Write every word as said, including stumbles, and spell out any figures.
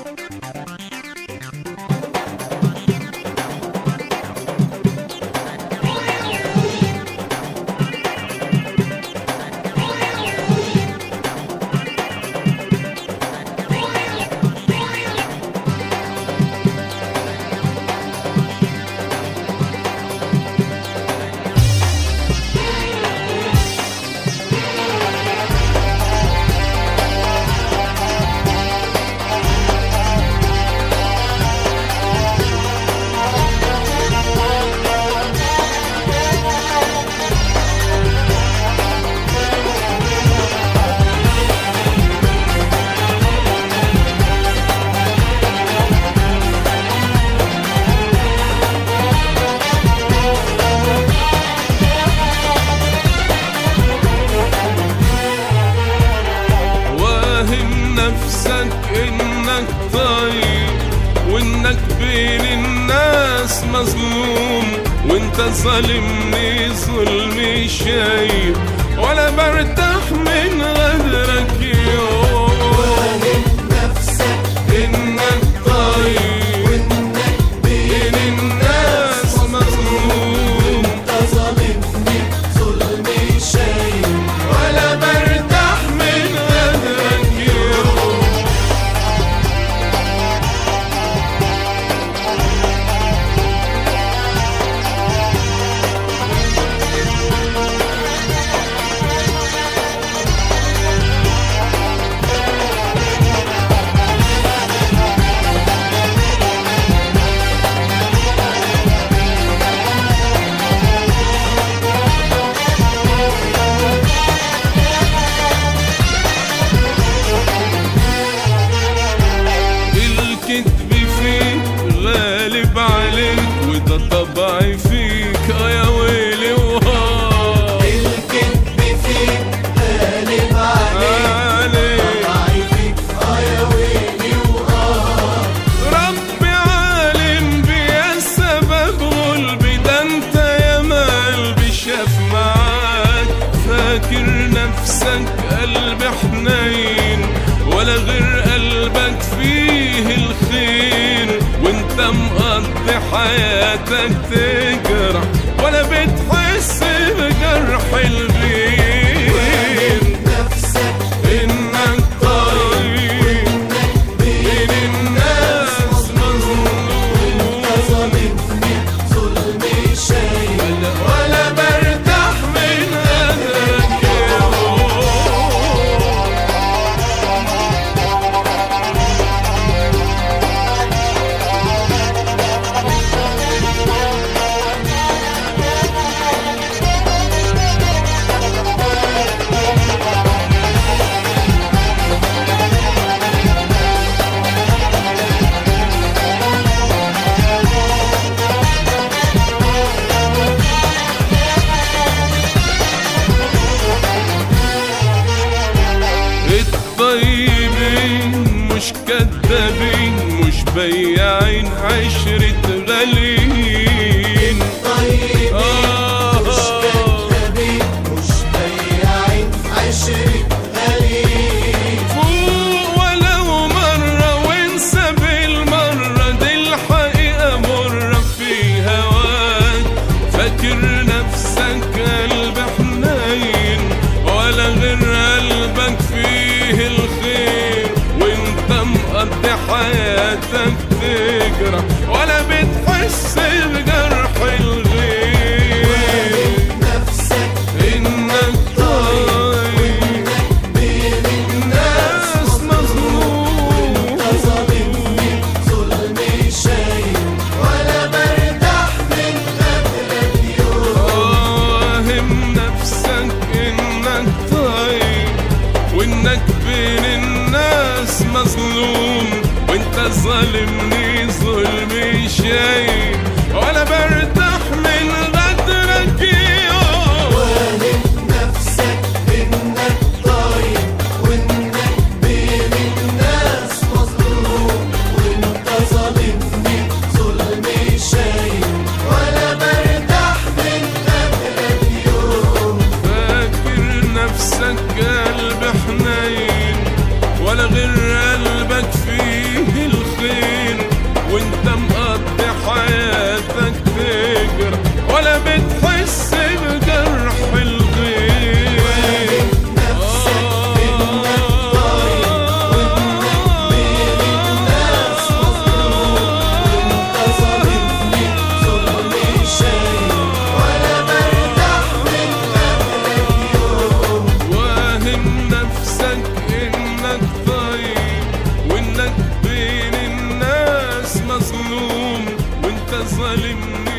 نفسك انك طيب وانك بين الناس مظلوم، وانت ظالمني ظلمي شايب ولا برتاح من غدرك يوم. واهم نفسك انك طيب وانك بين الناس مظلوم، وانت ظالمني ظلمي شايب ولا برتاح من غدرك يوم. الكذب فيك غالب عليك وده طبعي فيك يا ويلي وها. الكذب فيك غالب عليك طبعي فيك يا ويلي وآه. ربي عالم بيا سبب غلبي، ده انت يا قلبي شاف معاك. فاكر نفسك قلبي حنين ولا غير قلبك فيه الخير، وانت مقضي حياتك تجرح ولا بتحس بجرح الغير. نفسك انك طيب بين الناس مظلوم، ظالمني ظلمي شايب ولا برتاح من غدرك يوم. الطيبين مش كدابين مش بياعين عشرة غاليين. طيبين آه مش كدابين مش بياعين عشرة غاليين. فوق ولو مرة وانسى بالمرة، دي الحقيقة مرة في هواك. فاكر نفسك قلب حنين ولا غير قلبك فيه الخير، وانت مقضي حياتك تجرح ولا بتحس بجرح الغير. نفسك انك طيب بين الناس مظلوم، ظالمني ظلمي شايب ولا برتاح من غدرك يوم. واهم نفسك انك طيب وانك بين الناس مظلوم، وانت ظالمني ظلمي شايب ولا برتاح من غدرك يوم. واهم نفسك انك طيب وانك بين الناس مظلوم، وانت ظالمني ظلمي شايب ولا برتاح من غدرك يوم. فاكر نفسك قلب حنين ولا غير قلبك فيه ظالمني